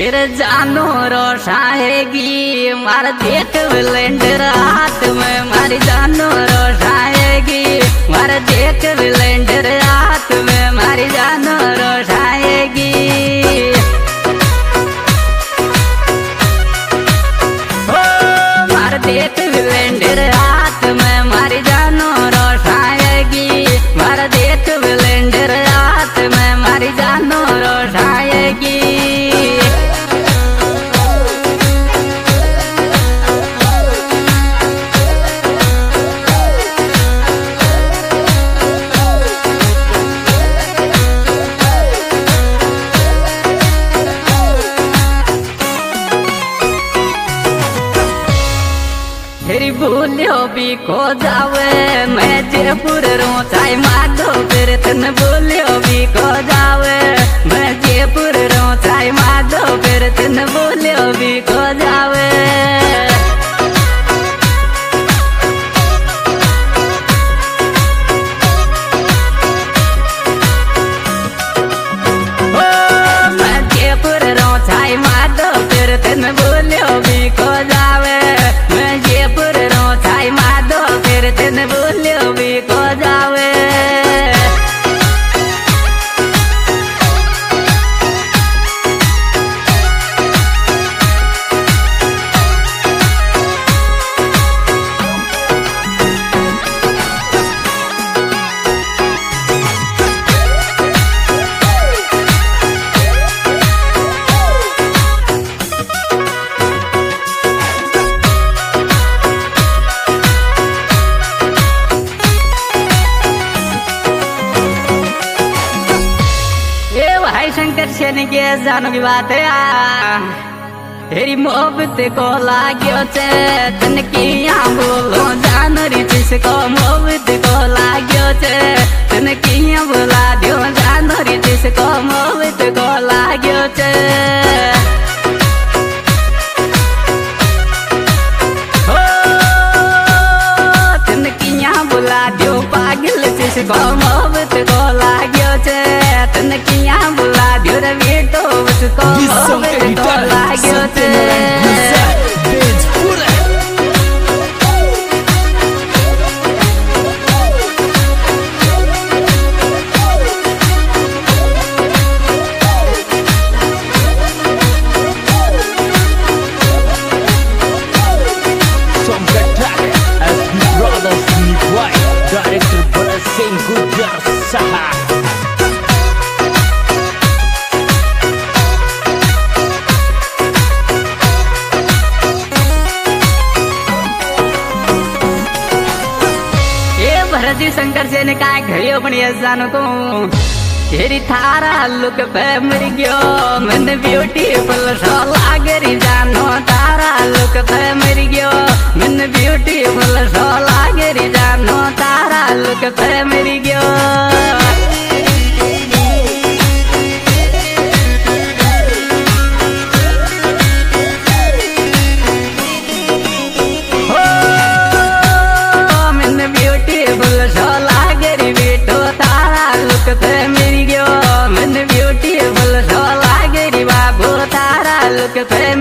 तेरे जानो रोशाएगी मार देख विलेंडर हाथ में मारी जानो रोशाएगी मार देख विलेंडर हाथ में मारी जानो रोशाएगी हो मार देख विलेंडर हाथ में मारी जानो रोशाएगी मार देख विलेंडर हाथ में मारी जानो रोशाएगी तेरी भूलियो भी खो जावे मैं जयपुर रो चाय माधो फिर तन भूलियो भी खो जावे मैं जयपुर रो चाय माधो फिर तन भूलियो भी खो जावे ओ मैं जयपुर रो चाय माधो फिर तन भूलियो भी खो जावे माधो फिर तन भूलियो भी खो जावे शंकर सेन के जानो की बात है तेरी मोहब्बत को लाग्यो चे तन किया बोलो जान री जिसको मोहब्बत को लाग्यो चे तन किया बोला दियो जान री जिसको मोहब्बत को लाग्यो चे हो तन किया बोला दियो पागल जिसको मोहब्बत को लाग्यो चे तन किया बोला दियो रे बेटो उसको मोहब्बत को लाग्यो चे Director Bharat Singh Gujar Saha Bharat Shankar Sen काय घड़ियो पण ये जानो को तेरी थारा लुक पे मर गयो मन ब्यूटीफुल सो लागरी जानो तारा लुक पे मर गयो मन ब्यूटीफुल सो लागरी जानो तारा लुक पे मर गयो look at them,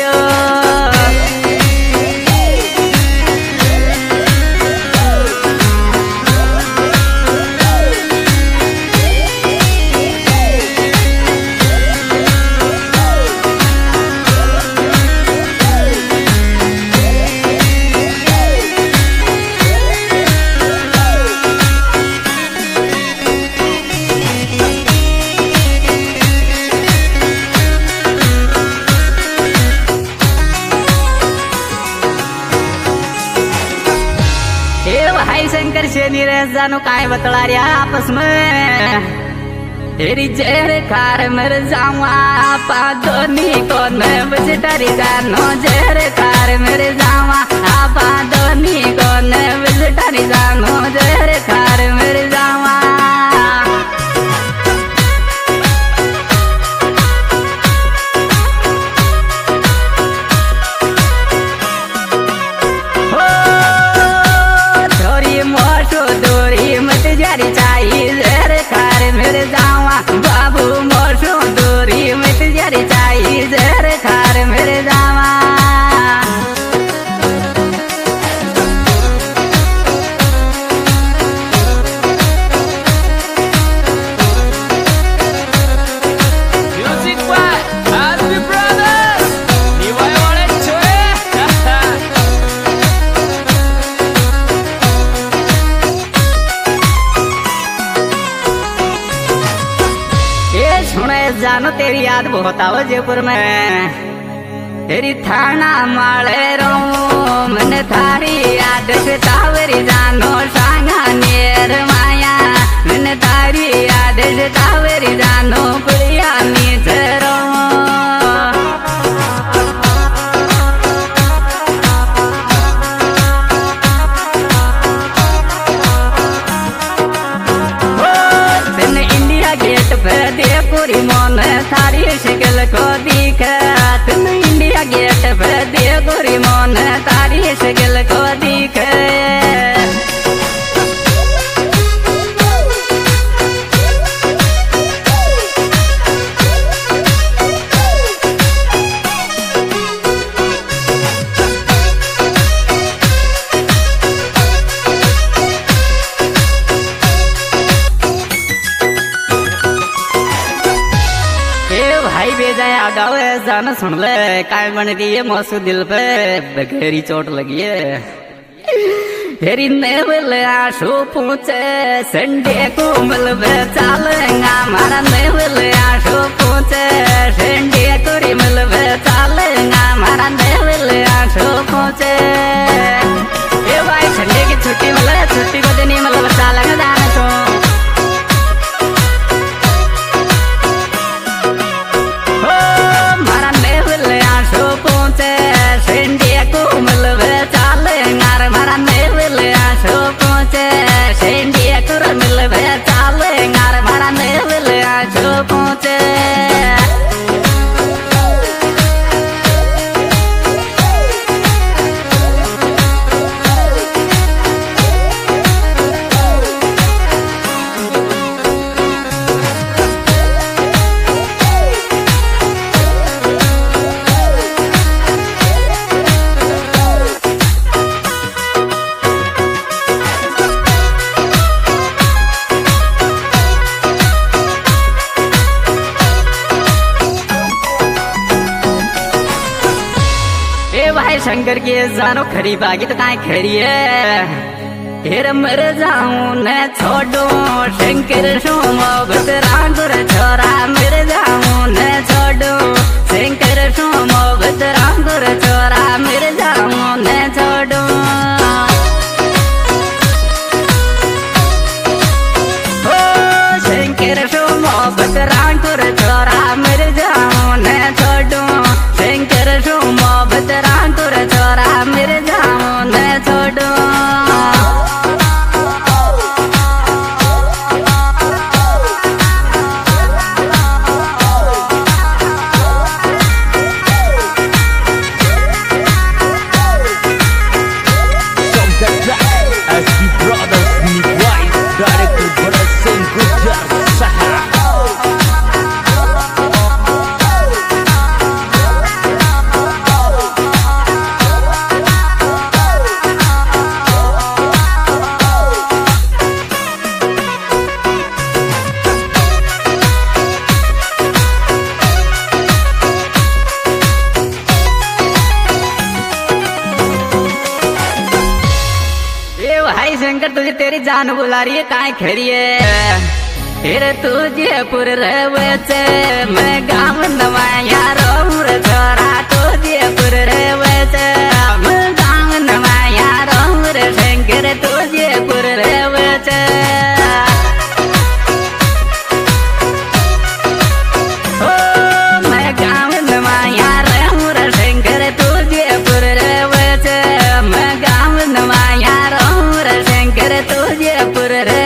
Shankar Sen रे जानो काय बतला रहा आपस में तेरी जहर खार मर जाऊँ आपा दोनी को न बजटरी जानो जहर खार मर जाऊँ आपा दोनी को न बजटरी जानो जहर खार मर जाऊँ बाबू मोशो दूरी मत जरी चाहिए जानो तेरी याद बहुत आओ जयपुर में तेरी थाना माले रो मन थारी याद से तावरी जानो सांगा नेर माया मन थारी याद से तावरी जानो पुलिया नीचरो पूरी मन थारी शिकल को दिखत इंडिया गेट पे दे गोरी मन थारी शिकल को दिखे गावे जान सुन ले काय बन रही है मौसू दिल पे बगेरी चोट लगी है तेरी नेवल आशो पूछे संडे को मिलवे चालेगा हमारा नेवल आशो पूछे संडे को मिलवे चालेगा हमारा नेवल आशो पूछे ये भाई संडे की छुट्टी मिले छुट्टी को दिन मतलब चालेगा जाने तो शंकर की जानो खरी बागी तो काहे खरी है फिर मर जाऊं न छोड़ो शंकर सोमो बतरांगुर छोरा मर जाऊं न छोड़ो शंकर सोमो बतरांगुर छोरा मर जाऊं न छोड़ो हो शंकर सोमो बतरांगुर छोरा मर जाऊं न छोड़ो शंकर सोमो बतरांगुर छोरा मेरे जाऊं न छोड़ो शंकर तुझे तेरी जान बुला रही है काय खड़ी है फिर तुझे पुर रहे मैं गाँव नवाया रहूं रे छोरा तुझे पुर रहे मैं गाँव नवाया रहूं रे शंकर तुझे पुर रहे मैं गाँव नवाया रहूं रे शंकर तुझे पुर रहे मैं गाँव नवाया रहूं रे शंकर तुझे पुर रहे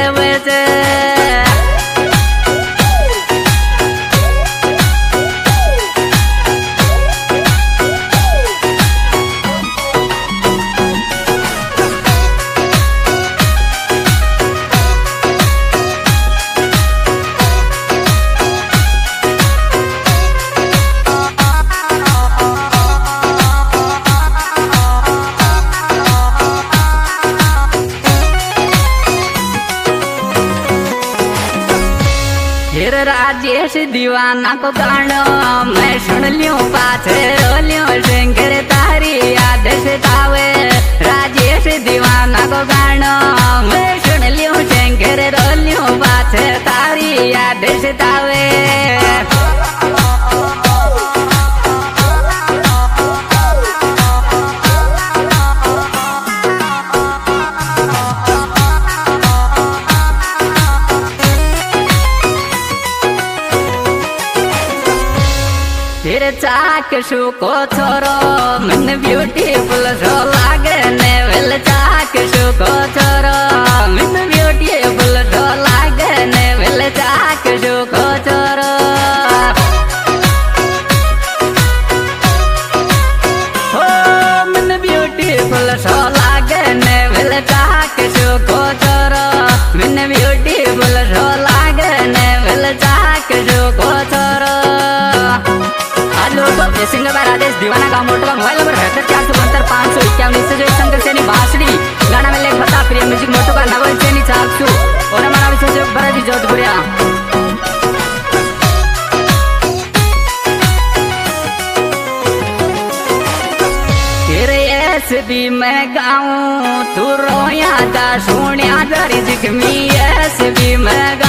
राजेश दीवाना को गानो मैं सुन लियो पाछे रो लियो शंकर तारी याद से तावे राजेश दीवाना को गानो मैं सुन लियो शंकर रो लियो पाछे तारी याद से तावे चाक शुको छोरो मन ब्यूटीफुल सो लागे ने वेल चाक शुको छोरो मन ब्यूटीफुल सो लागे ने वेल चाक शुको छोरो हो मन ब्यूटीफुल सो लागे ने वेल चाक शुको छोरो मन ब्यूटीफुल सो लागे ने वेल चाक शुको छोरो सिंह राजेश दीवाना का मोटर का मोबाइल नंबर 72 472 551 शंकर सेनी बांसुरी गाना में लेख बता प्रिय म्यूजिक मोटो का नवल सेनी 400 और हमारा विशेष भरत जोधपुरिया तेरे ऐसे भी मैं गाऊं तू रोया दा सोनिया दरी जिगमी ऐसे भी मैं